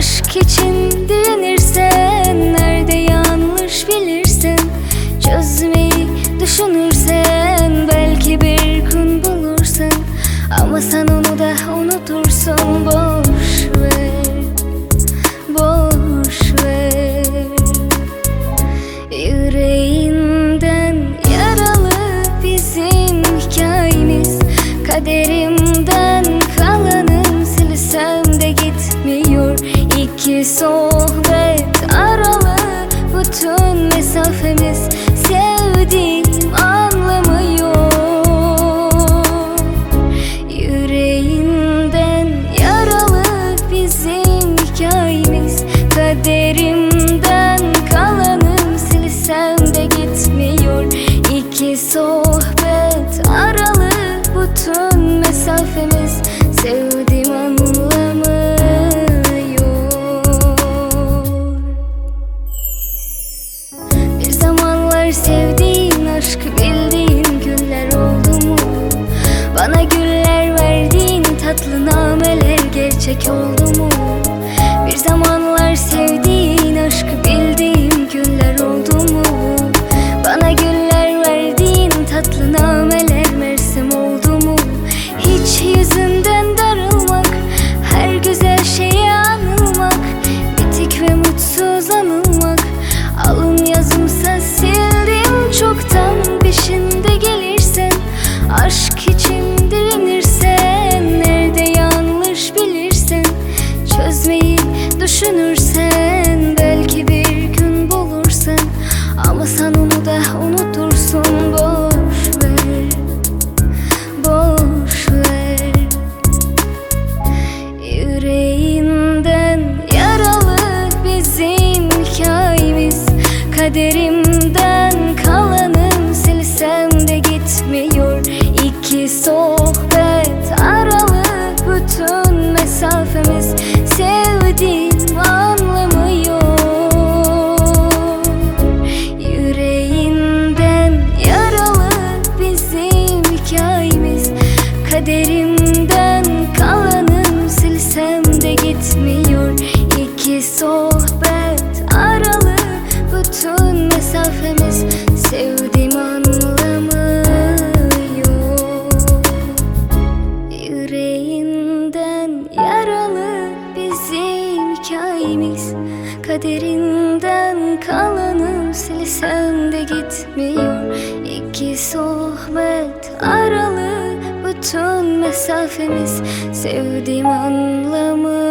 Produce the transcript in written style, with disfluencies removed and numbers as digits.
Aşk için direnirsen, nerede yanlış bilirsin. Çözmeyi düşünürsen belki bir gün bulursun. Ama sen onu da unutursun. Boş ver, boş ver. Yüreğinden yaralı bizim hikayemiz. Kaderimden kalanım silsem de gitmiyor. İki sohbet aralı bütün mesafemiz. Sevdiğim anlamıyor. Yüreğinden yaralı bizim hikayemiz. Kaderimden kalanım silsem de gitmiyor. İki sohbet aralı bütün mesafemiz. Sevdiğim anlamıyor. Bir zamanlar sevdiğin aşk bildiğin günler oldu mu? Bana güller verdiğin tatlı nameler gerçek oldu mu? Bir zamanlar sevdiğin aşk bildiğin günler oldu mu? Bana güller verdiğin tatlı nameler mersem oldu mu? Hiç yüzünden darılmak, her güzel şeyi anılmak, bitik ve mutsuz anılmak. Alın yazımsa sildim çoktan. Peşinde gelirsen, aşk için direnirsen, nerede yanlış bilirsen. Çözmeyi düşünürsen belki bir gün bulursun. Ama sen onu da unutursun. Boş ver, boş ver. Yüreğinden yaralı bizim hikayemiz. Kaderimden kalanım silsem de gitmiyor. İki sohbet aralı bütün mesafemiz. Sevdiğim anlamıyor. Yüreğinden yaralı bizim hikayemiz. Kaderimden kalanım silsem de gitmiyor. İki sohbet aralı bütün mesafemiz. Sevdiğim anlamıyor. Yüreğinden yaralı bizim hikayemiz. Kaderinden kalanım silsem de gitmiyor. İki sohbet aralı bütün mesafemiz. Sevdiğim anlamıyor.